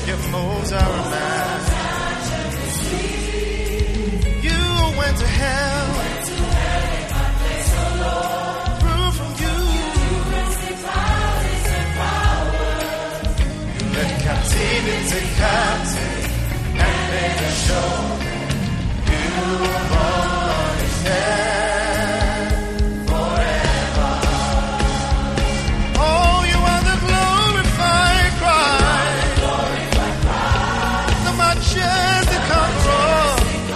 Your moves are a man. You went to hell. Through from you. You let captivity captive and made a show. You born is dead forever. Oh, you are the glorified Christ, the majestic conqueror.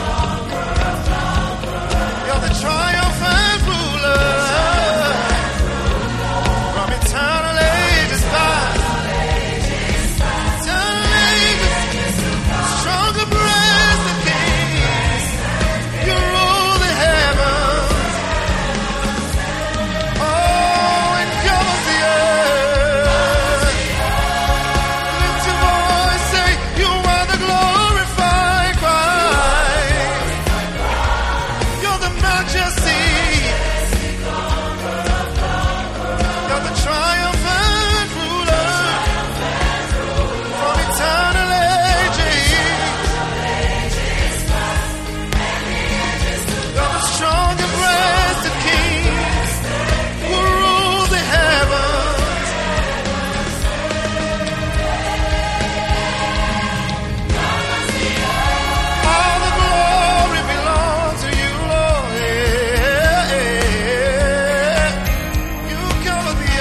You're the triumphant ruler from eternal ages past. Eternal ages, stronger breath than kings. You rule the heavens. Oh, and covers the earth. Lift your voice, say, you are the glorified Christ. You're the majesty. You're the triumphant ruler from eternal ages. You're the strong and breasted King who rules the heavens. All the glory belongs to you, Lord. You cover the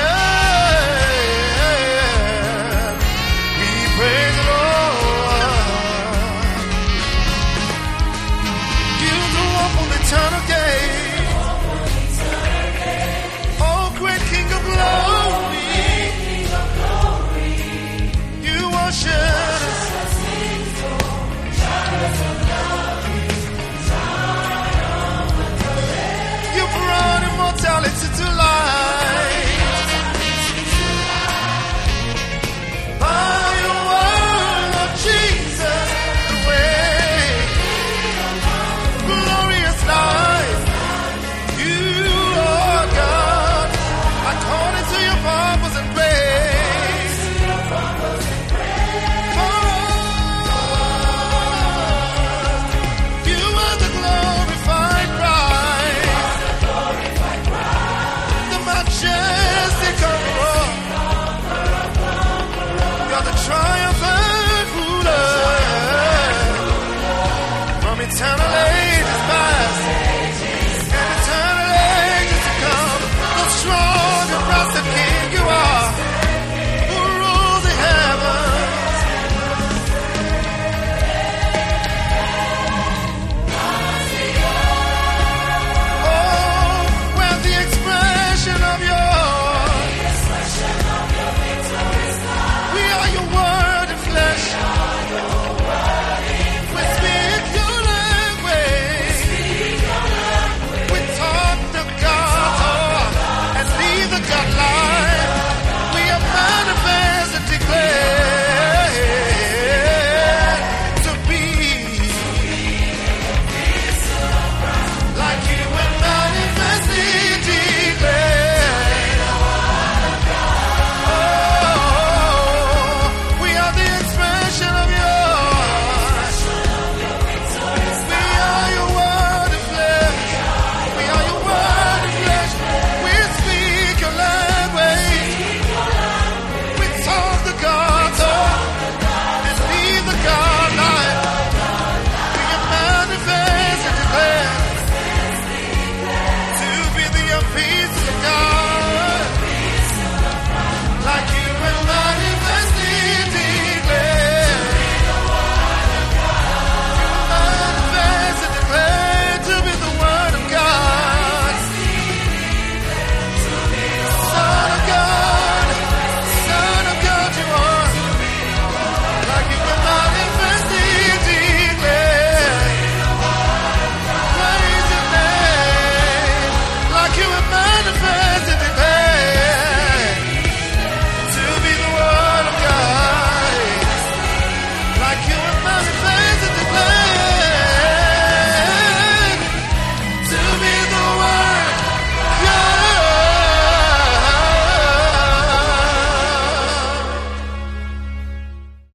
earth. We praise the Lord. You do open the eternal gate. Oh, great King of glory. You worship